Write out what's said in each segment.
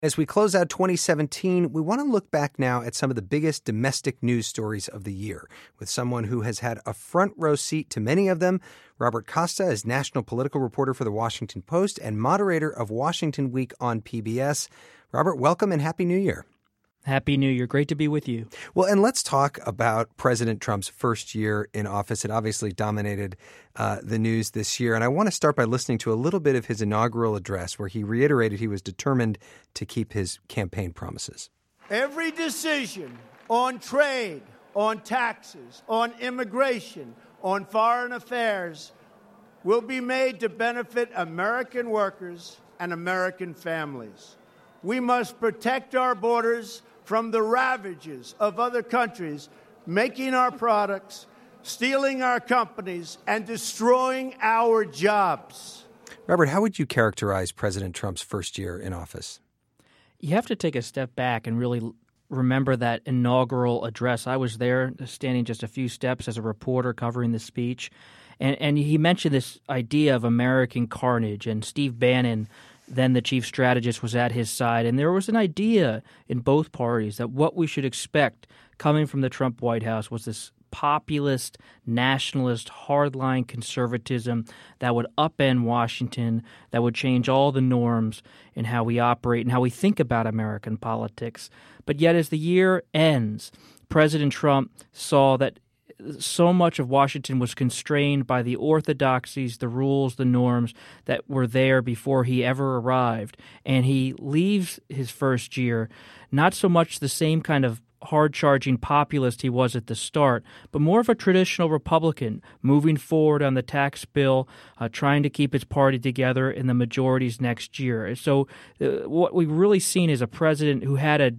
As we close out 2017, we want to look back now at some of the biggest domestic news stories of the year, with someone who has had a front row seat to many of them. Robert Costa is national political reporter for The Washington Post and moderator of Washington Week on PBS. Robert, welcome and Happy New Year. Happy New Year. Great to be with you. Well, and let's talk about President Trump's first year in office. It obviously dominated the news this year. And I want to start by listening to a little bit of his inaugural address where he reiterated he was determined to keep his campaign promises. Every decision on trade, on taxes, on immigration, on foreign affairs will be made to benefit American workers and American families. We must protect our borders from the ravages of other countries, making our products, stealing our companies, and destroying our jobs. Robert, how would you characterize President Trump's first year in office? You have to take a step back and really remember that inaugural address. I was there standing just a few steps as a reporter covering the speech, and he mentioned this idea of American carnage, and Steve Bannon, then the chief strategist, was at his side. And there was an idea in both parties that what we should expect coming from the Trump White House was this populist, nationalist, hardline conservatism that would upend Washington, that would change all the norms in how we operate and how we think about American politics. But yet as the year ends, President Trump saw that so much of Washington was constrained by the orthodoxies, the rules, the norms that were there before he ever arrived. And he leaves his first year not so much the same kind of hard-charging populist he was at the start, but more of a traditional Republican, moving forward on the tax bill, trying to keep his party together in the majorities next year. So what we've really seen is a president who had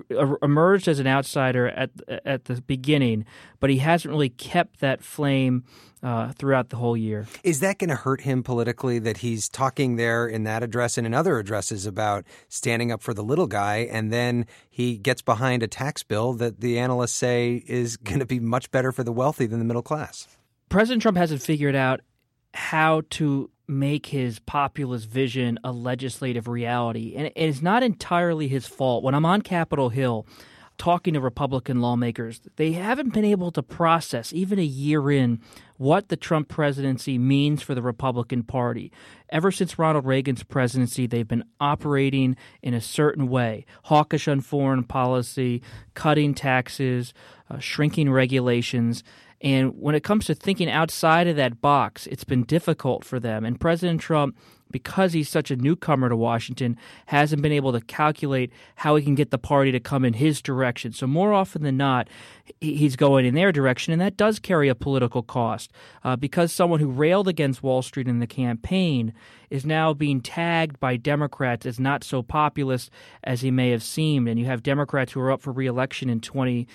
emerged as an outsider at the beginning, but he hasn't really kept that flame throughout the whole year. Is that going to hurt him politically, that he's talking there in that address and in other addresses about standing up for the little guy, and then he gets behind a tax bill that the analysts say is going to be much better for the wealthy than the middle class? President Trump hasn't figured out how to make his populist vision a legislative reality. And it's not entirely his fault. When I'm on Capitol Hill talking to Republican lawmakers, they haven't been able to process, even a year in, what the Trump presidency means for the Republican Party. Ever since Ronald Reagan's presidency, they've been operating in a certain way, hawkish on foreign policy, cutting taxes, shrinking regulations. And when it comes to thinking outside of that box, it's been difficult for them. And President Trump, because he's such a newcomer to Washington, hasn't been able to calculate how he can get the party to come in his direction. So more often than not, he's going in their direction, and that does carry a political cost because someone who railed against Wall Street in the campaign is now being tagged by Democrats as not so populist as he may have seemed. And you have Democrats who are up for re-election in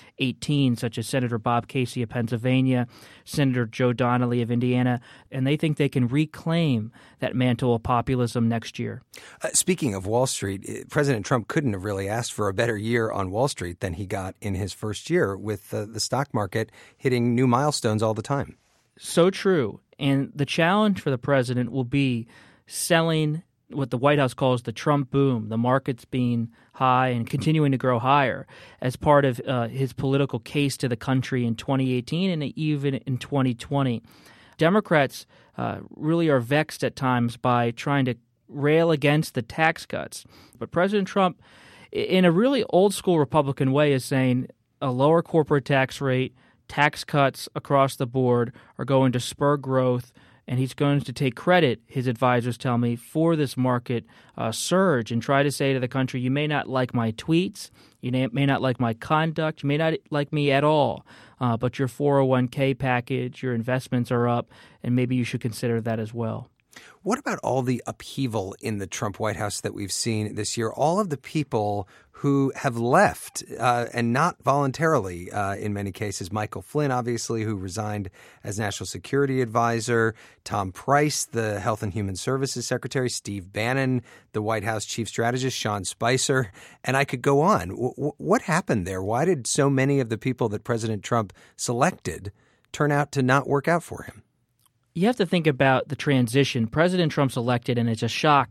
2018, such as Senator Bob Casey of Pennsylvania, Senator Joe Donnelly of Indiana, and they think they can reclaim that mantle of populism next year. Speaking of Wall Street, President Trump couldn't have really asked for a better year on Wall Street than he got in his first year, with the stock market hitting new milestones all the time. So true. And the challenge for the president will be selling what the White House calls the Trump boom, the markets being high and continuing to grow higher, as part of his political case to the country in 2018 and even in 2020. Democrats really are vexed at times by trying to rail against the tax cuts. But President Trump, in a really old-school Republican way, is saying a lower corporate tax rate, tax cuts across the board are going to spur growth, and he's going to take credit, his advisors tell me, for this market surge and try to say to the country, you may not like my tweets, you may not like my conduct, you may not like me at all, but your 401k package, your investments are up, and maybe you should consider that as well. What about all the upheaval in the Trump White House that we've seen this year? All of the people who have left, and not voluntarily in many cases. Michael Flynn, obviously, who resigned as National Security Advisor. Tom Price, the Health and Human Services Secretary. Steve Bannon, the White House Chief Strategist. Sean Spicer. And I could go on. What happened there? Why did so many of the people that President Trump selected turn out to not work out for him? You have to think about the transition. President Trump's elected, and it's a shock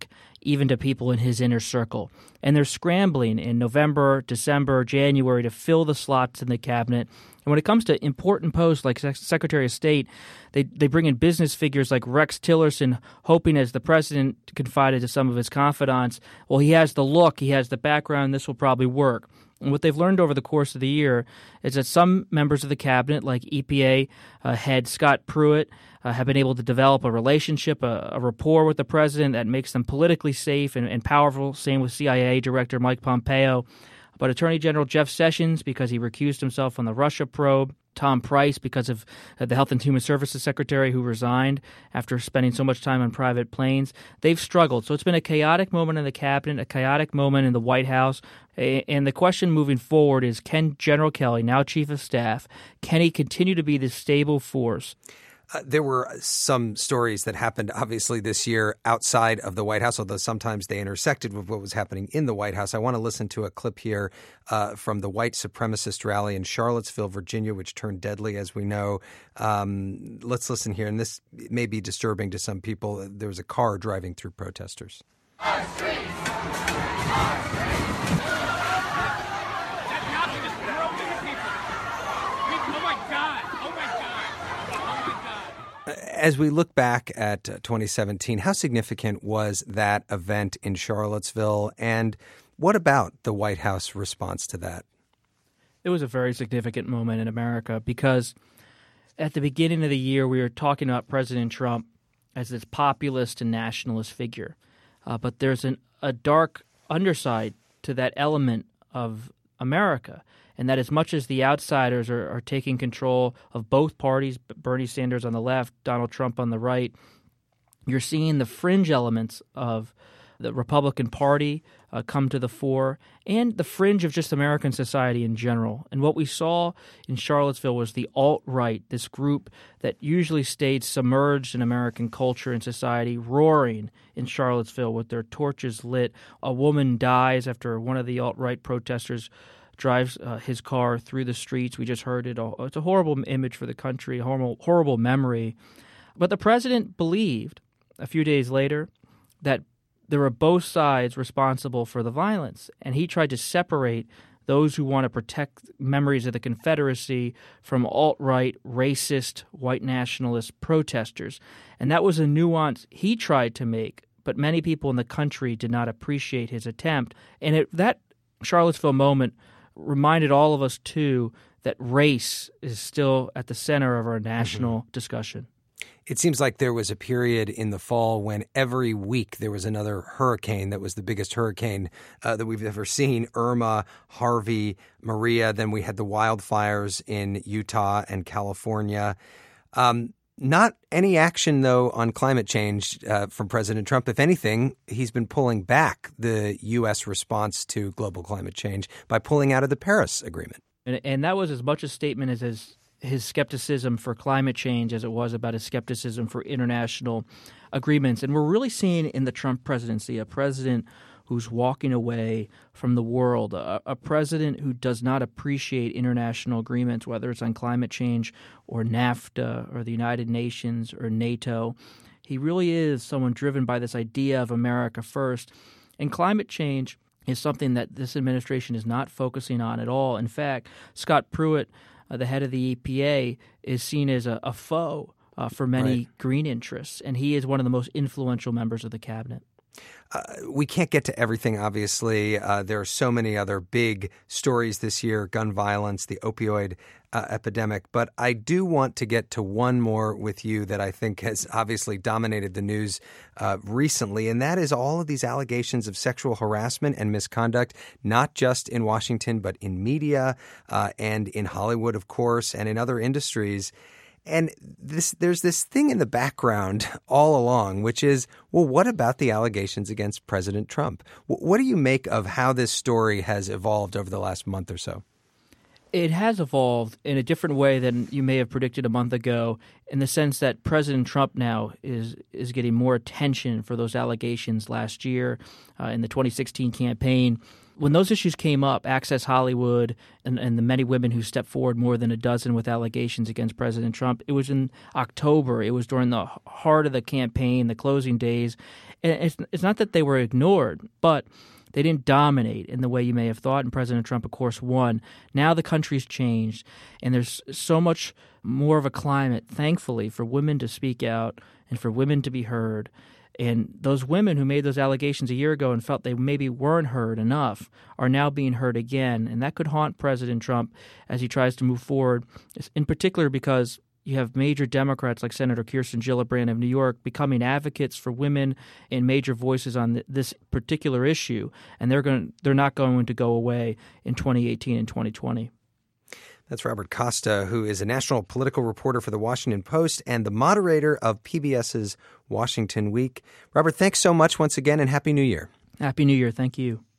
even to people in his inner circle. And they're scrambling in November, December, January to fill the slots in the cabinet. And when it comes to important posts like Secretary of State, they bring in business figures like Rex Tillerson, hoping, as the president confided to some of his confidants, well, he has the look, he has the background, this will probably work. And what they've learned over the course of the year is that some members of the cabinet, like EPA head Scott Pruitt, have been able to develop a relationship, a rapport with the president that makes them politically safe and powerful. Same with CIA Director Mike Pompeo. But Attorney General Jeff Sessions, because he recused himself on the Russia probe, Tom Price, because of the Health and Human Services Secretary who resigned after spending so much time on private planes, they've struggled. So it's been a chaotic moment in the cabinet, a chaotic moment in the White House. And the question moving forward is, can General Kelly, now Chief of Staff, can he continue to be this stable force? There were some stories that happened, obviously, this year outside of the White House, although sometimes they intersected with what was happening in the White House. I want to listen to a clip here from the white supremacist rally in Charlottesville, Virginia, which turned deadly, as we know. Let's listen here. And this may be disturbing to some people. There was a car driving through protesters. Our streets! Our streets! As we look back at 2017, how significant was that event in Charlottesville, and what about the White House response to that? It was a very significant moment in America because at the beginning of the year, we were talking about President Trump as this populist and nationalist figure. But there's a dark underside to that element of America. And that as much as the outsiders are taking control of both parties, Bernie Sanders on the left, Donald Trump on the right, you're seeing the fringe elements of the Republican Party come to the fore, and the fringe of just American society in general. And what we saw in Charlottesville was the alt-right, this group that usually stayed submerged in American culture and society, roaring in Charlottesville with their torches lit. A woman dies after one of the alt-right protesters drives his car through the streets. We just heard it. It's a horrible image for the country, a horrible memory. But the president believed a few days later that there were both sides responsible for the violence, and he tried to separate those who want to protect memories of the Confederacy from alt-right, racist, white nationalist protesters. And that was a nuance he tried to make, but many people in the country did not appreciate his attempt. And that Charlottesville moment reminded all of us, too, that race is still at the center of our national discussion. It seems like there was a period in the fall when every week there was another hurricane that was the biggest hurricane that we've ever seen. Irma, Harvey, Maria. Then we had the wildfires in Utah and California. Not any action, though, on climate change from President Trump. If anything, he's been pulling back the U.S. response to global climate change by pulling out of the Paris Agreement. And that was as much a statement as his skepticism for climate change as it was about his skepticism for international agreements. And we're really seeing in the Trump presidency a president who's walking away from the world, a president who does not appreciate international agreements, whether it's on climate change or NAFTA or the United Nations or NATO. He really is someone driven by this idea of America first. And climate change is something that this administration is not focusing on at all. In fact, Scott Pruitt, the head of the EPA, is seen as a foe for many green interests, and he is one of the most influential members of the cabinet. We can't get to everything, obviously. There are so many other big stories this year, gun violence, the opioid epidemic. But I do want to get to one more with you that I think has obviously dominated the news recently, and that is all of these allegations of sexual harassment and misconduct, not just in Washington, but in media and in Hollywood, of course, and in other industries. And there's this thing in the background all along, which is, well, what about the allegations against President Trump? What do you make of how this story has evolved over the last month or so? It has evolved in a different way than you may have predicted a month ago, in the sense that President Trump now is getting more attention for those allegations last year in the 2016 campaign. when those issues came up, Access Hollywood and the many women who stepped forward, more than a dozen with allegations against President Trump, it was in October. It was during the heart of the campaign, the closing days. And it's not that they were ignored, but they didn't dominate in the way you may have thought, and President Trump, of course, won. Now the country's changed, and there's so much more of a climate, thankfully, for women to speak out and for women to be heard. And those women who made those allegations a year ago and felt they maybe weren't heard enough are now being heard again. And that could haunt President Trump as he tries to move forward, in particular because you have major Democrats like Senator Kirsten Gillibrand of New York becoming advocates for women and major voices on this particular issue. And they're not going to go away in 2018 and 2020. That's Robert Costa, who is a national political reporter for The Washington Post and the moderator of PBS's Washington Week. Robert, thanks so much once again, and Happy New Year. Happy New Year. Thank you.